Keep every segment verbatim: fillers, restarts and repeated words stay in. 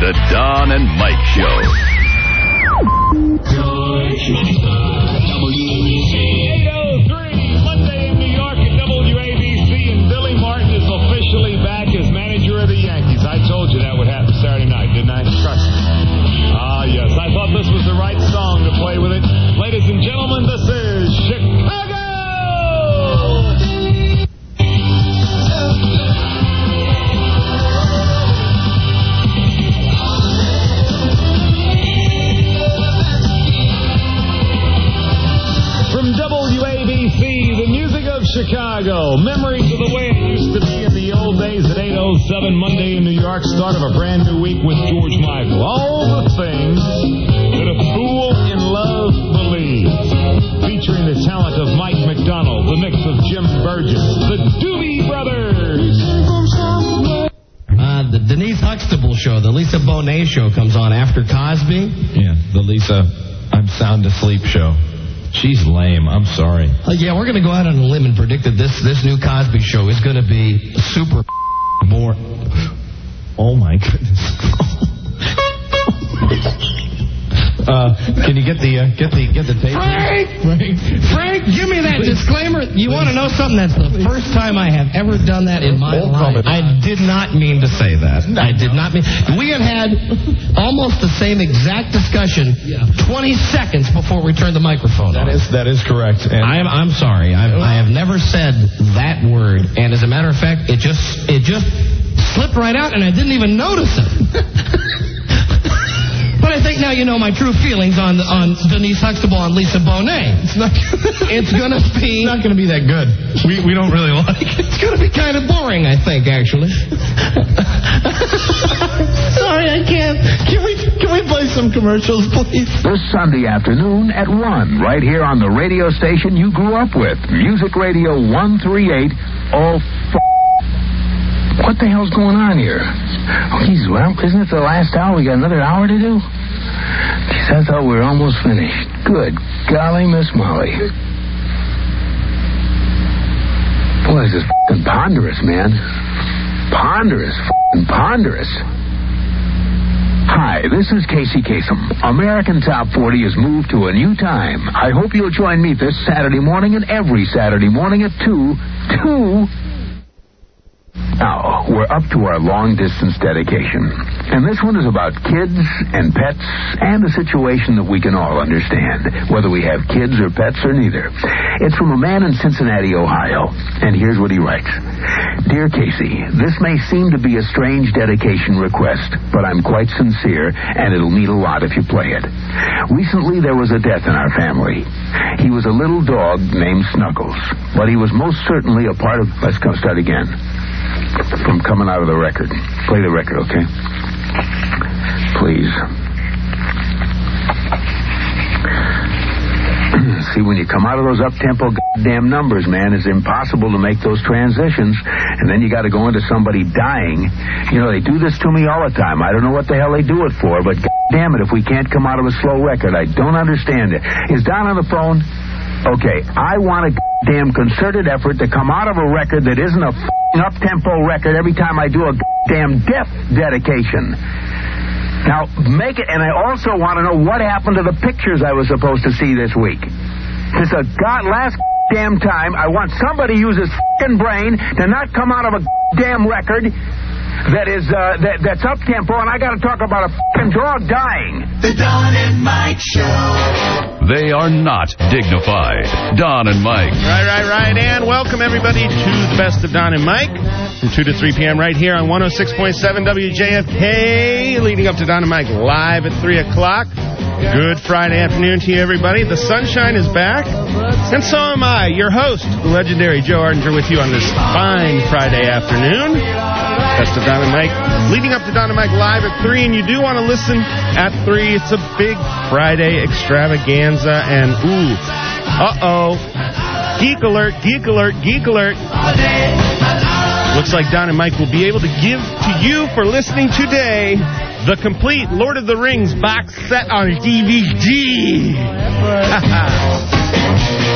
The Don and Mike Show. eight oh three, Monday in New York at W A B C, and Billy Martin is officially back as manager of the Yankees. I told you that would happen Saturday night, didn't I? Trust me. Ah, yes. I thought this was the right song to play with it. Ladies and gentlemen, this is Chicago! From W A B C, the music of Chicago. Memories of the way it used to be in the old days at eight oh seven, Monday in New York. Start of a brand new week with George Michael. All the things that a fool in love believes. Featuring the talent of Mike McDonald, the mix of Jim Burgess, the Doobie Brothers. Uh, the Denise Huxtable show, the Lisa Bonet show comes on after Cosby. Yeah, the Lisa I'm sound asleep show. She's lame. I'm sorry. Uh, yeah, we're going to go out on a limb and predict that this, this new Cosby show is going to be super more. Oh, my goodness. uh, can you get the uh, get the get the tape? Frank, Frank, Frank, give me that disclaimer. You want to know something? That's the first time I have ever done that in my life. I did not mean to say that. I did not mean. We have had almost the same exact discussion twenty seconds before we turned the microphone on. That is that is correct. And I am I'm sorry. I've, I have never said that word, and as a matter of fact, it just it just slipped right out, and I didn't even notice it. But I think now you know my true feelings on on Denise Huxtable and Lisa Bonet. It's not. It's gonna be. It's not gonna be that good. We we don't really like it. It's gonna be kind of boring, I think, actually. Sorry, I can't. Can we can we play some commercials, please? This Sunday afternoon at one, right here on the radio station you grew up with, Music Radio one thirty-eight. Oh, f- what the hell's going on here? Oh, geez, well, isn't it the last hour? We got another hour to do? Geez, I thought we were almost finished. Good golly, Miss Molly. Boy, this is f***ing ponderous, man. Ponderous, f***ing ponderous. Hi, this is Casey Kasem. American Top forty has moved to a new time. I hope you'll join me this Saturday morning and every Saturday morning at two. two Now, we're up to our long-distance dedication. And this one is about kids and pets and a situation that we can all understand, whether we have kids or pets or neither. It's from a man in Cincinnati, Ohio. And here's what he writes. Dear Casey, this may seem to be a strange dedication request, but I'm quite sincere, and it'll mean a lot if you play it. Recently, there was a death in our family. He was a little dog named Snuggles, but he was most certainly a part of... Let's go start again. From coming out of the record. Play the record, okay? Please. See, when you come out of those up-tempo goddamn numbers, man, it's impossible to make those transitions. And then you got to go into somebody dying. You know, they do this to me all the time. I don't know what the hell they do it for, but goddamn it, if we can't come out of a slow record, I don't understand it. Is Don on the phone? Okay, I want a damn concerted effort to come out of a record that isn't a f***ing up-tempo record every time I do a damn death dedication. Now, make it, and I also want to know what happened to the pictures I was supposed to see this week. This is a god last damn time. I want somebody to use his f***ing brain to not come out of a damn record that is, uh, that, that's up-tempo, and I got to talk about a f***ing dog dying. The Don and Mike Show. They are not dignified. Don and Mike. Right, right, right. And welcome, everybody, to the best of Don and Mike from two to three p.m. right here on one oh six point seven W J F K, leading up to Don and Mike live at three o'clock. Good Friday afternoon to you, everybody. The sunshine is back, and so am I, your host, the legendary Joe Ardinger, with you on this fine Friday afternoon. Best of Don and Mike, leading up to Don and Mike live at three, and you do want to listen at three. It's a big Friday extravaganza, and ooh, uh-oh, geek alert, geek alert, geek alert. Looks like Don and Mike will be able to give to you for listening today the complete Lord of the Rings box set on D V D.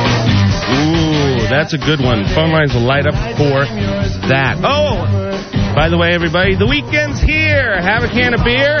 Ooh, that's a good one. Phone lines will light up for that. Oh, By the way, everybody, the weekend's here. Have a can of beer.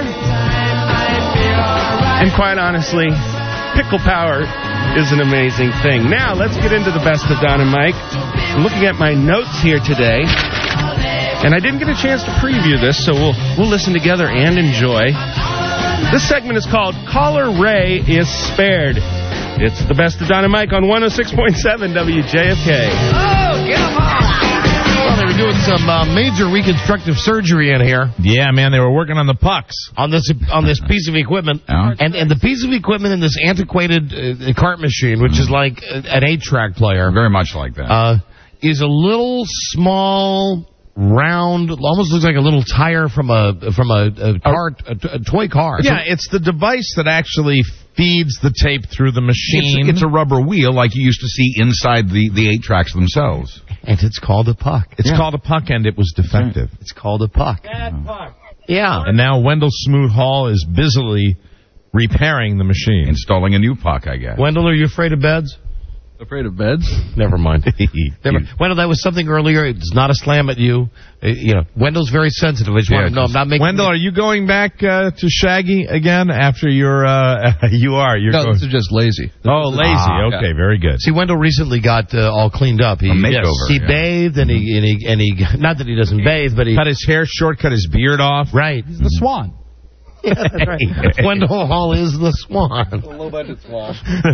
And quite honestly, pickle power is an amazing thing. Now, let's get into the best of Don and Mike. I'm looking at my notes here today, and I didn't get a chance to preview this, so we'll we'll listen together and enjoy. This segment is called Caller Ray is Spared. It's the best of Don and Mike on one oh six point seven W J F K. Oh, get them on! Well, they were doing some uh, major reconstructive surgery in here. Yeah, man, they were working on the pucks. On this on this piece of equipment. Yeah. And and the piece of equipment in this antiquated uh, cart machine, which is like an eight-track player, Very much like that. uh, is a little small, round, almost looks like a little tire from a from a, a cart, a, a toy car. Yeah, it's the device that actually feeds the tape through the machine. It's, it's a rubber wheel like you used to see inside the, the eight tracks themselves. And it's called a puck. It's Yeah. called a puck, and it was defective. It's called a puck. Yeah. And now Wendell Smoot Hall is busily repairing the machine. Installing a new puck, I guess. Wendell, are you afraid of beds? Afraid of beds? Never mind. Never. Wendell, that was something earlier. It's not a slam at you. Uh, you know, Wendell's very sensitive. I just Yeah, want to know. I'm not making. Wendell, are you going back uh, to Shaggy again after your... Uh, you are. You're No, going... this is just lazy. Oh, lazy. Ah, okay, very good. See, Wendell recently got uh, all cleaned up. He, A makeover, He yeah. bathed and he, and he and he not that he doesn't bathe, but he Cut his hair short, cut his beard off. right. He's the swan. Yeah, that's right. Wendell Hall is the swan. A low budget swan.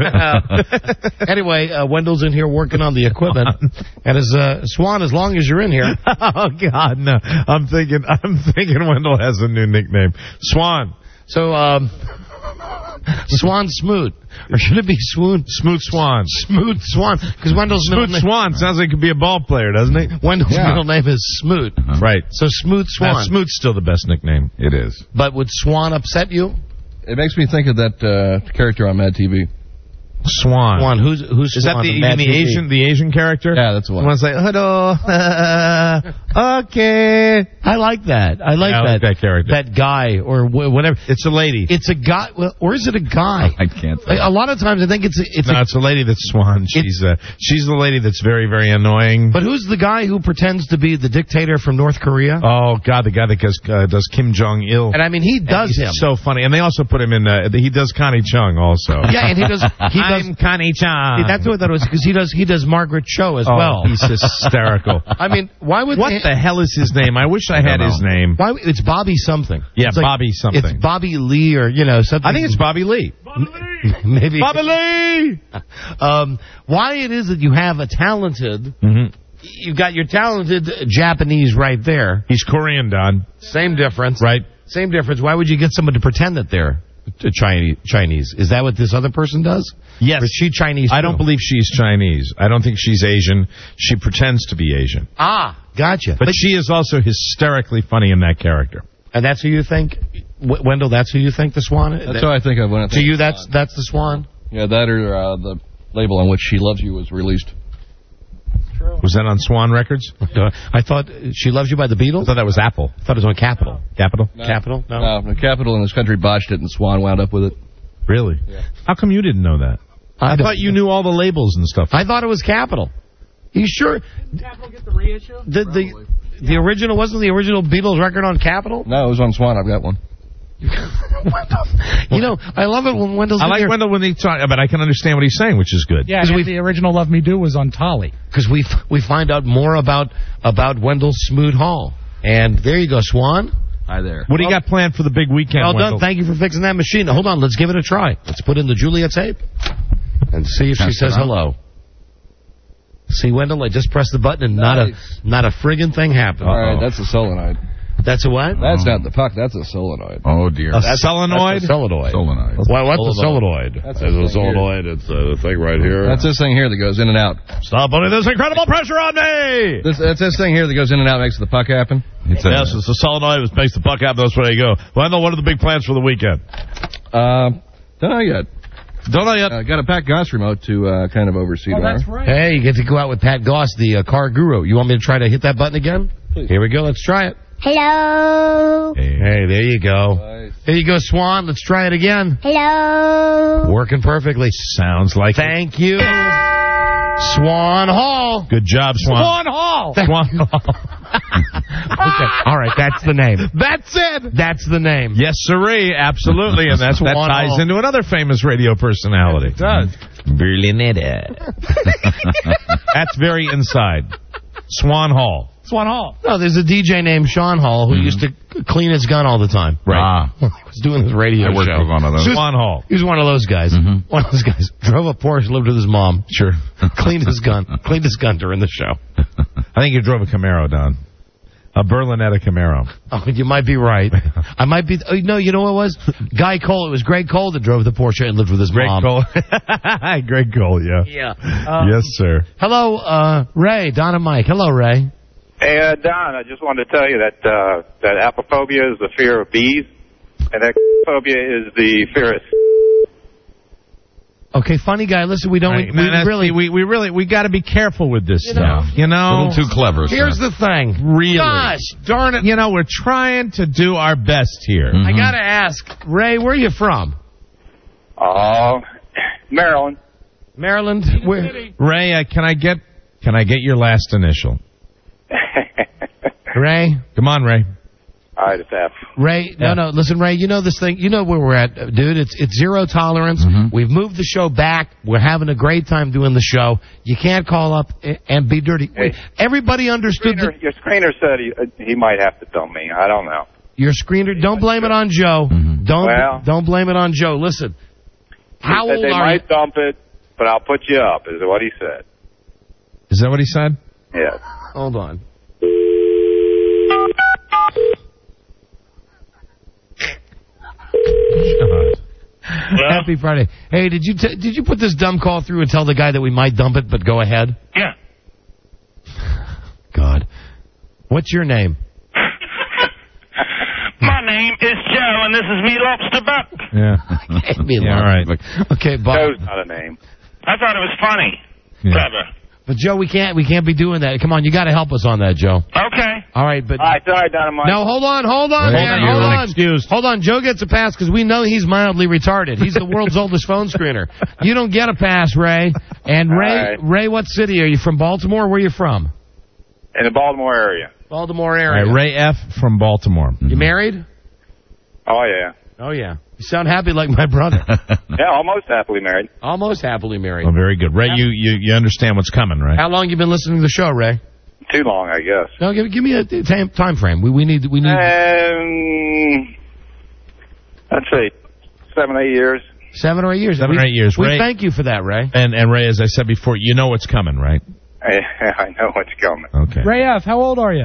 Anyway, uh, Wendell's in here working on the equipment, and as uh, Swan, as long as you're in here, Oh God, no! I'm thinking, I'm thinking Wendell has a new nickname, Swan. so um, Swan Smoot, or should it be Swoon Smoot Swan. Smoot Swan? Because Wendell's middle Smoot name, Swan sounds like it could be a ball player, doesn't it? Wendell's Yeah. middle name is Smoot, Right. so Smoot Now, Swan. Smoot's still the best nickname. It is. But would Swan upset you? It makes me think of that uh, character on Mad T V. Swan. Swan, who's who's Is that Swan the, on even Mad the T V? Asian the Asian character? Yeah, that's the one. The one's like, hello, okay. I like that. I like Yeah, I that. like that character. That guy or wh- whatever. It's a lady. It's a guy, well, or is it a guy? I can't say. A lot of times I think it's a, it's no, a, it's a lady that's Swan. She's uh, she's the lady that's very, very annoying. but who's the guy who pretends to be the dictator from North Korea? Oh God, the guy that does, uh, does Kim Jong Il. And I mean, he does He's him. so funny, and they also put him in. Uh, he does Connie Chung also. Yeah, and he does. He does. I'm Connie Chung. That's what that was because he does. He does Margaret Cho as Oh, well. he's hysterical. I mean, why would What they, the hell is his name? I wish I had don't his know. name. Why it's Bobby something? Yeah, It's like- Bobby something. It's Bobby Lee or you know something. I think it's Bobby Lee. maybe. Bobby Lee. Um, why it is that you have a talented. Mm-hmm. You've got your talented Japanese right there. He's Korean, Don. Same difference. Right. Same difference. Why would you get someone to pretend that they're Chinese? Chinese? Is that what this other person does? Yes. Or is she Chinese? I too? don't believe she's Chinese. I don't think she's Asian. She pretends to be Asian. Ah, gotcha. But she is also hysterically funny in that character. And that's who you think, w- Wendell? That's who you think the Swan is? That's what I think of when I think To you, of that's Swan. that's the Swan. Yeah, that or uh, the label on which She Loves You was released. Was that on Swan Records? I thought She Loves You by the I Beatles. thought that was Apple. I thought it was on Capitol. Capitol? Capitol? No. No, the Capitol in this country botched it, and Swan wound up with it. Really? Yeah. How come you didn't know that? I, don't- thought you knew all the labels and stuff. I thought it was Capitol. You sure? Capitol get the reissue? The the, the original wasn't the original Beatles record on Capitol? No, it was on Swan. I've got one. You know, I love it when Wendell's I in like here. Wendell when they talk, but I can understand what he's saying, which is good. Yeah, 'Cause and we- the original Love Me Do was on Tolly. Because we f- we find out more about about Wendell Smoot Hall. And there you go, Swan. Hi there. What do you got planned for the big weekend, Well Wendell? done. Thank you for fixing that machine. Hold on, let's give it a try. Let's put in the Julia tape and see if she Test says it out. hello. See, Wendell, I just pressed the button and not Nice. a not a friggin' thing happened. All right, that's a solenoid. That's a what? That's not the puck. That's a solenoid. Oh, dear. A solenoid? That's a solenoid. Solenoid. Why, what's a solenoid? That's a solenoid. It's a thing right here. That's this thing here that goes in and out. Stop putting this incredible pressure on me! This, that's this thing here that goes in and out, makes the puck happen. It's a, Yes, it's a solenoid which makes the puck happen. That's where you go. Wendell, what are the big plans for the weekend? Uh, don't know yet. Don't know yet. Uh, got a Pat Goss remote to uh, kind of oversee Oh, tomorrow. that's right. Hey, you get to go out with Pat Goss, the uh, car guru. You want me to try to hit that button again? Please. Here we go. Let's try it. Hello. Hey, there you go. Nice. There you go, Swan. Let's try it again. Hello. Working perfectly. Sounds like it. Thank you. Swan Hall. Good job, Swan. Swan Hall. Swan Hall. Okay. All right, that's the name. That's it. That's the name. Yes, sirree, absolutely, and that's that Swan ties Hall. into another famous radio personality. It does. Berlinetta. That's very inside. Swan Hall. Swan Hall. No, there's a D J named Sean Hall who mm-hmm. used to clean his gun all the time. Right. Ah. He was doing his radio I worked show. with one of those. Swan Hall. He was one of those guys. Mm-hmm. One of those guys. Drove a Porsche, lived with his mom. Sure. Cleaned his gun. Cleaned his gun during the show. I think you drove a Camaro, Don. A Berlinetta Camaro. Oh, you might be right. I might be. Oh, no, you know what it was? Guy Cole. It was Greg Cole that drove the Porsche and lived with his Greg mom. Cole. Greg Cole, yeah. Yeah. Uh, yes, sir. Hello, uh, Ray, Don and Mike. Hello, Ray. Hey, uh, Don, I just wanted to tell you that uh, that apophobia is the fear of bees, and that phobia is the fear of... Okay, funny guy. Listen, we don't. Right, we, man, we really, we we really, we got to be careful with this you stuff. Know, you know, a little too clever. Here's sir. the thing. Really, gosh, darn it. You know, we're trying to do our best here. Mm-hmm. I gotta ask, Ray, where are you from? Oh, uh, Maryland. Maryland. Where? Ray, uh, can I get can I get your last initial? Ray, come on, Ray. All right, it's F. Ray, no, yeah. no, listen, Ray, you know this thing. You know where we're at, dude. It's it's zero tolerance. Mm-hmm. We've moved the show back. We're having a great time doing the show. You can't call up and be dirty. Hey, Everybody understood screener, that. Your screener said he, uh, he might have to dump me. I don't know. Your screener, don't blame it on Joe. Mm-hmm. Don't well, don't blame it on Joe. Listen, how he said old they are might you? dump it, but I'll put you up, is what he said. Is that what he said? Yes. Hold on. Happy Friday. Hey, did you t- did you put this dumb call through and tell the guy that we might dump it, but go ahead? Yeah. God. What's your name? My name is Joe, and this is me, Lobster Buck. Yeah. Okay, me yeah, all right. Okay, Bob. Joe's not a name. I thought it was funny. Yeah. Clever. But Joe, we can't we can't be doing that. Come on, you got to help us on that, Joe. Okay. All right, but All right, sorry, Dynamite. no, hold on, hold on, Wait, man, you're hold on. excused. Hold on, Joe gets a pass because we know he's mildly retarded. He's the world's oldest phone screener. You don't get a pass, Ray. And Ray, right. Ray, what city are you from? Baltimore? Where are you from? In the Baltimore area. Baltimore All area. right, Ray F. from Baltimore. You married? Oh, yeah. Oh yeah. You sound happy like my brother. Yeah, almost happily married. Almost happily married. Oh, very good. Ray, you, you, you understand what's coming, right? How long you been listening to the show, Ray? Too long, I guess. No, give, give me a time, time frame. We we need we need. Um, let's see, seven, eight years. Seven or eight years. Seven we, or eight years. We Ray, thank you for that, Ray. And, and Ray, as I said before, you know what's coming, right? I, I know what's coming. Okay. Ray F., how old are you?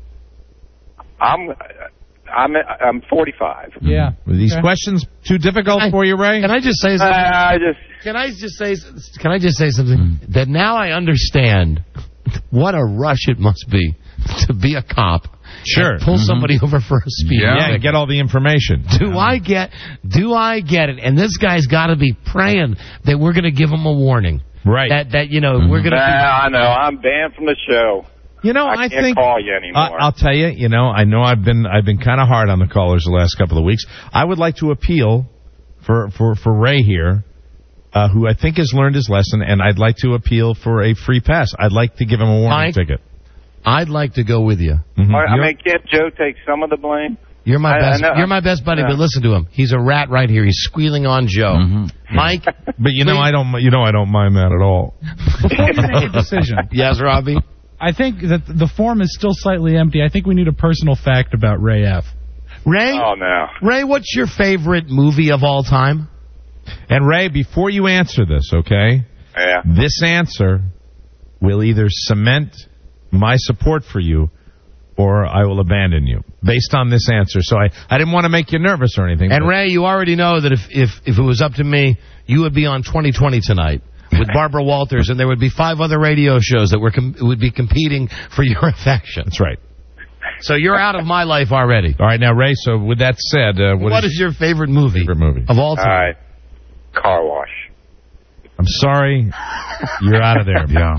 I'm, I'm, I'm forty-five. Yeah. Were these Okay. questions too difficult I- for you, Ray? Can I just say Uh, something? I just, Can I just say? Can I just say something? That now I understand what a rush it must be to be a cop. Sure. And pull somebody over for a speed. Yeah. Yeah, ticket. get all the information. Do I get? Do I get it? And this guy's got to be praying that we're going to give him a warning. Right. That that you know we're going to. nah, I know, I'm banned from the show. You know, I I, can't think call you anymore. I- I'll tell you. You know, I know I've been I've been kind of hard on the callers the last couple of weeks. I would like to appeal for for for Ray here, uh, who I think has learned his lesson, and I'd like to appeal for a free pass. I'd like to give him a warning Mike? ticket. I'd like to go with you. Mhm. I, I You're- mean, can't Joe take some of the blame? You're my I- I best. know. You're my best buddy. Yeah. But listen to him. He's a rat right here. He's squealing on Joe. Mm-hmm. Mike. But you know, please- I don't. You know, I don't mind that at all. Before you make a decision, Yes, Robbie. I think that the form is still slightly empty. I think we need a personal fact about Ray F. Ray. Oh, no. Ray, what's your favorite movie of all time? And Ray, before you answer this, okay? Yeah. This answer will either cement my support for you or I will abandon you based on this answer. So I, I didn't want to make you nervous or anything. And but- Ray, you already know that if, if, if it was up to me, you would be on twenty twenty tonight with Barbara Walters, and there would be five other radio shows that were com- would be competing for your affection. That's right. So you're out of my life already. All right, now, Ray, so with that said, uh, what, What is your favorite movie favorite movie? of all time? All right. Car wash. I'm sorry, you're out of there. Yeah.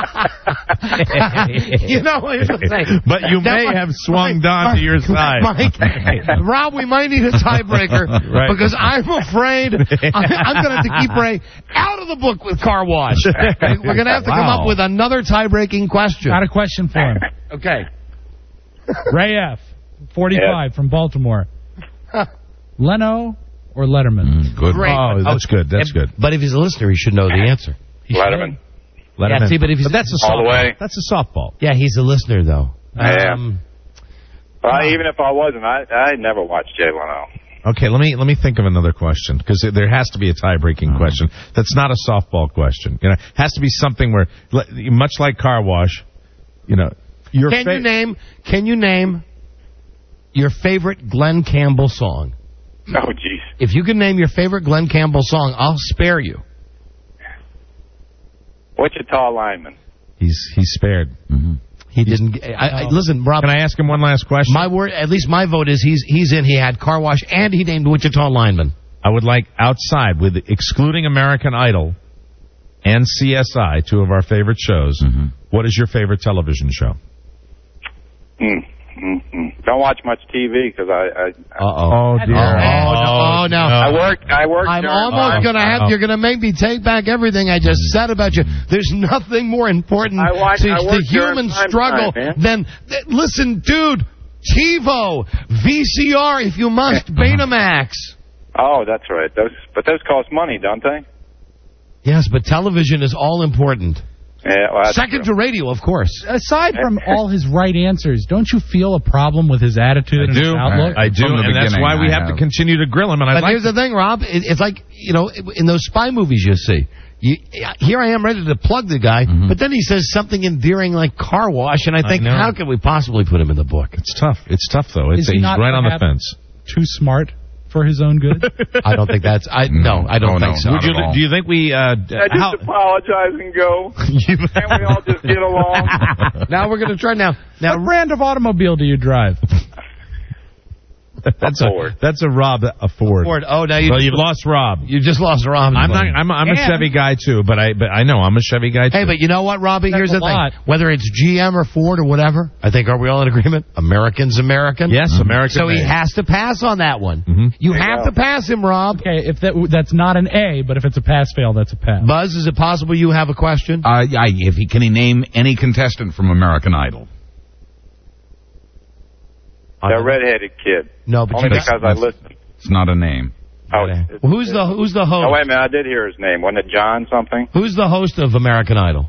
You know, here's the thing. But you That may might- have swung Mike, Don Mike, to your side. Mike, Rob, we might need a tiebreaker Right. because I'm afraid I'm, I'm going to have to keep Ray out of the book with car wash. We're going to have to come Wow. up with another tie-breaking question. Got a question for him. Okay. Ray F., forty-five, Yeah. from Baltimore. Leno or Letterman? Good. Great. Oh, that's good. That's If- good. But if he's a listener, he should know the answer. He should. Letterman. Letterman. Yeah, see, but if he's that's a All the softball. way. That's a softball. Yeah, he's a listener, though. Yeah. Um, Well, even if I wasn't, I I never watched Jay Leno. Okay, let me let me think of another question because there has to be a tie-breaking question. That's not a softball question. You know, it has to be something where, much like car wash, you know, your can fa- you name? Can you name your favorite Glenn Campbell song? Oh, jeez. If you can name your favorite Glenn Campbell song, I'll spare you. Wichita lineman. He's he's spared. Mm-hmm. He didn't. I, I, listen, Rob. Can I ask him one last question? My word, at least my vote is he's he's in. He had car wash and he named Wichita lineman. I would like outside, with excluding American Idol and C S I, two of our favorite shows. Mm-hmm. What is your favorite television show? Mm, mm, mm. Don't watch much T V because I. I Uh oh. Oh dear. Oh, no. Oh, no. I work. I work. I'm during almost my- going to have. You're going to make me take back everything I just said about you. There's nothing more important I watch- to I the work during human prime struggle time, than. th- Listen, dude. TiVo, V C R, if you must, Betamax. Oh, that's right. Those, but those cost money, don't they? Yes, but television is all important. Yeah. Well, that's Second true. to radio, of course. Aside from all his right answers, don't you feel a problem with his attitude I and do. his outlook? I do, From the and that's beginning, why we I have, to have. continue to grill him. And I'd But like here's the thing, Rob. It, it's like, you know, in those spy movies you see. You, here I am ready to plug the guy, Mm-hmm. but then he says something endearing like car wash, and I think, know. how can we possibly put him in the book? It's tough. It's tough, though. It's, Is he he's not right on the perhaps fence. Too smart for his own good? I don't think that's. I no, I don't Oh, think no, so. not Would you, at all. do you think we? Uh, d- I just how, apologize and go. Can't we all just get along? Now we're going to try now. Now, What brand of automobile do you drive? that's A a, Ford. that's a Rob a Ford. Ford. Oh, now you Well, you've lost Rob. you just lost Rob. I'm not. I'm, I'm a And- Chevy guy too, but I but I know I'm a Chevy guy too. Hey, but you know what, Robbie? That's Here's a the thing. lot. Whether it's G M or Ford or whatever, I think, are we all in agreement? American's American. yes, American. So he made. has to pass on that one. Mhm. You There you have go. to pass him, Rob. Okay, if that that's not an A, but if it's a pass-fail, that's a pass. Buzz, is it possible you have a question? Uh, yeah, if he can he name any contestant from American Idol? The redheaded kid. No, but Only you because I listened. It's not a name. Oh, Okay. it's- Well, who's the who's the host? Oh, wait a minute. I did hear his name. Wasn't it John something? Who's the host of American Idol?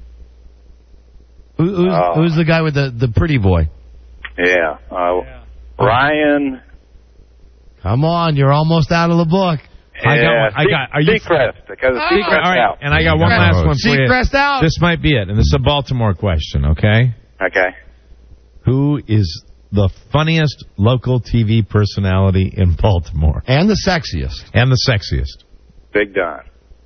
Who, who's, Oh. who's the guy with the, the pretty boy? Yeah. Uh, Ryan. Come on, you're almost out of the book. I got yeah, one. I got- are you- Seacrest, because of Oh. Seacrest All right, out. and I got one last one for you. Seacrest out. This might be it, and this is a Baltimore question. Okay, Okay. who is the funniest local T V personality in Baltimore And the sexiest. and the sexiest? Big Don.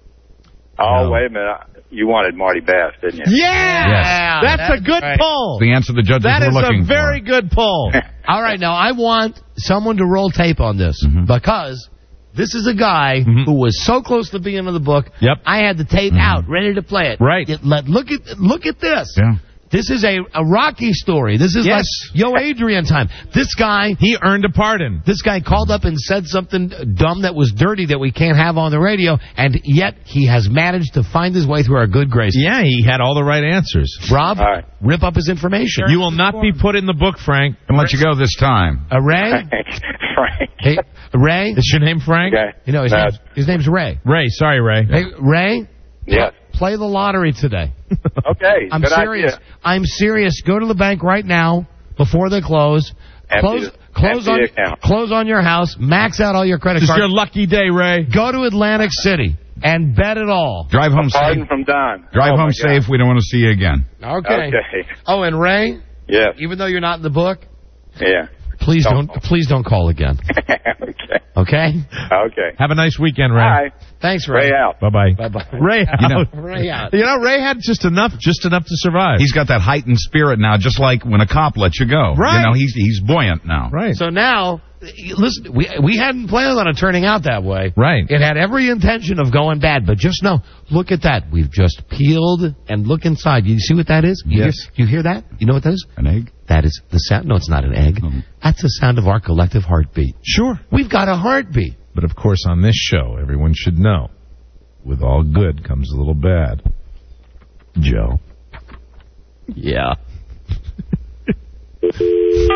Oh, No. wait a minute. You wanted Marty Bass, didn't you? Yeah! That's, a good right. pull. The answer the judges That were is looking a very for. good pull. All right, now I want someone to roll tape on this Mhm. because this is a guy Mhm. who was so close to being in the book. Yep. I had the tape out, ready to play it. Right. It- let, look at look at this. Yeah. This is a, a Rocky story. This is Yes. like Yo Adrian time. This guy He earned a pardon. This guy called up and said something dumb that was dirty that we can't have on the radio, and yet he has managed to find his way through our good graces. Yeah, he had all the right answers. Rob, All right. rip up his information. You will not be put in the book, Frank. And let you go this time. Uh, Ray? Frank. Hey, Ray? Is your name Frank? Okay. You know, his, No. name's, his name's Ray. Ray. Sorry, Ray. Hey, Ray? Yes. Play the lottery today. Okay. I'm good serious. idea. I'm serious. Go to the bank right now before they close. Empty Close, the- close empty on, the account. close on your house. Max out all your credit It's cards. your lucky day, Ray. Go to Atlantic City and bet it all. Drive home Pardon safe. from Don. Drive Oh, my home God. safe. We don't want to see you again. Okay. Okay. Oh, and Ray, Yes. even though you're not in the book, Yeah. please Don't don't, please don't call again. Okay. Okay? Okay. Have a nice weekend, Ray. Bye. Thanks, Ray. Ray out. Bye bye. Bye-bye. Ray out. You know- Ray out. You know, Ray had just enough, just enough to survive. He's got that heightened spirit now, just like when a cop lets you go. Right. You know, he's he's buoyant now. right. So now, listen, we we hadn't planned on it turning out that way. Right. It had every intention of going bad, but just know, look at that. We've just peeled and look inside. You see what that is? You Yes. Hear, you hear that? You know what that is? An egg? That is the sound. No, it's not an egg. Mhm. That's the sound of our collective heartbeat. Sure. We've got a heartbeat. But of course, on this show, everyone should know, with all good comes a little bad. Joe. Yeah.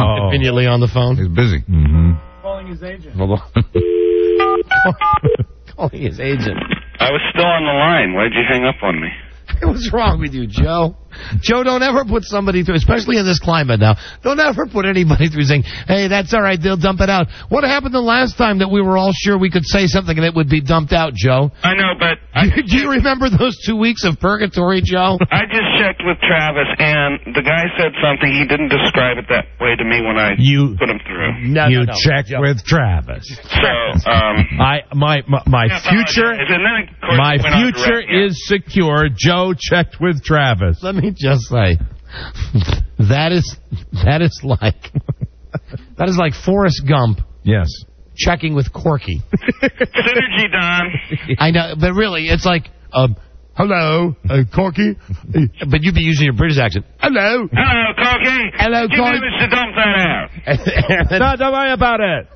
Oh. Conveniently on the phone. He's busy. Mm-hmm. Calling his agent. Hold on. Calling his agent. I was still on the line. Why'd you hang up on me? What's wrong with you, Joe? Joe, don't ever put somebody through, especially in this climate now, don't ever put anybody through saying, hey, that's all right, they'll dump it out. What happened the last time that we were all sure we could say something and it would be dumped out, Joe? I know, but... I Do you remember those two weeks of purgatory, Joe? I just checked with Travis, and the guy said something. He didn't describe it that way to me when I You- put him through. No, you no, no. checked Joe. with Travis. So, um... I my my, my I future apologize. And then, of course, my it went on future direct, yeah. is secure. Joe checked with Travis. Let me just say, that is that is like that is like Forrest Gump Yes. checking with Corky. Synergy, Don. I know, but really, it's like, um, hello, uh, Corky, but you'd be using your British accent. Hello, Hello, Corky. Hello, Give Corky. me Mister Dump that out. No, don't worry about it.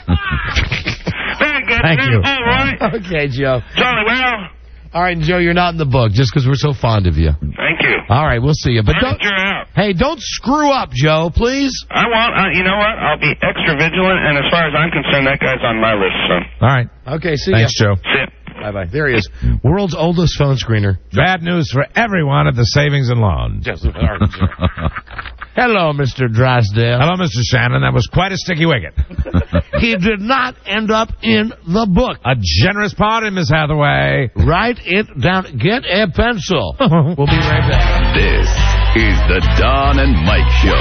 Very good. Thank you. All right. Okay, Joe. Jolly well. All right, Joe, you're not in the book just because we're so fond of you. Thank you. All right, we'll see you, but All right, don't. you're out. Hey, don't screw up, Joe, please. I won't. Uh, you know what? I'll be extra vigilant, and as far as I'm concerned, that guy's on my list, son. All right. Okay, see Thanks, ya. Joe. See ya. Bye bye. There he is, world's oldest phone screener. Bad news for everyone at the Savings and Loan. Hello, Mister Drysdale. Hello, Mister Shannon. That was quite a sticky wicket. He did not end up in the book. A generous party, Miss Hathaway. Write it down. Get a pencil. We'll be right back. This is the Don and Mike Show.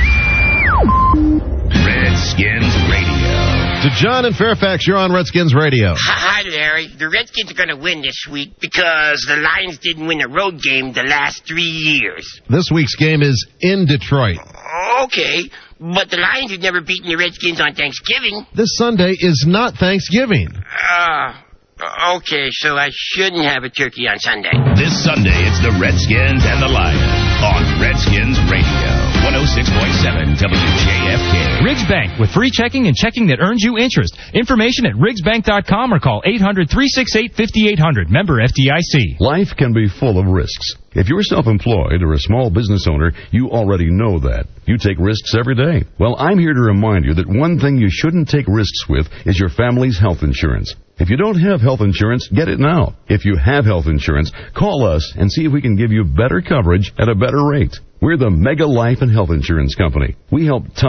Redskins Radio. To John in Fairfax, you're on Redskins Radio. Hi, Larry. The Redskins are going to win this week because the Lions didn't win a road game the last three years. This week's game is in Detroit. Okay, but the Lions have never beaten the Redskins on Thanksgiving. This Sunday is not Thanksgiving. Ah, uh, okay, so I shouldn't have a turkey on Sunday. This Sunday, it's the Redskins and the Lions on Redskins Radio. one oh six point seven W J F K. Riggs Bank, with free checking and checking that earns you interest. Information at riggs bank dot com or call eight hundred, three six eight, five eight zero zero. Member F D I C. Life can be full of risks. If you're self-employed or a small business owner, you already know that. You take risks every day. Well, I'm here to remind you that one thing you shouldn't take risks with is your family's health insurance. If you don't have health insurance, get it now. If you have health insurance, call us and see if we can give you better coverage at a better rate. We're the Mega Life and Health Insurance Company. We help